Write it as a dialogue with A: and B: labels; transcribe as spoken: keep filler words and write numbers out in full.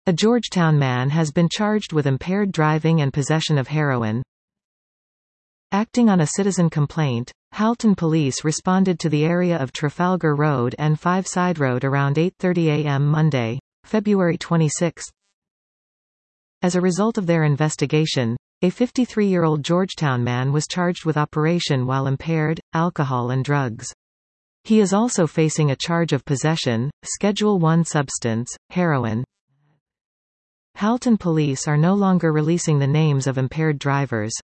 A: A Georgetown man has been charged with impaired driving and possession of heroin. Acting on a citizen complaint, Halton Police responded to the area of Trafalgar Road and Five Side Road around eight thirty a m Monday, February twenty-sixth. As a result of their investigation, a fifty-three-year-old Georgetown man was charged with operation while impaired, alcohol and drugs. He is also facing a charge of possession, Schedule one substance, heroin. Halton Police are no longer releasing the names of impaired drivers.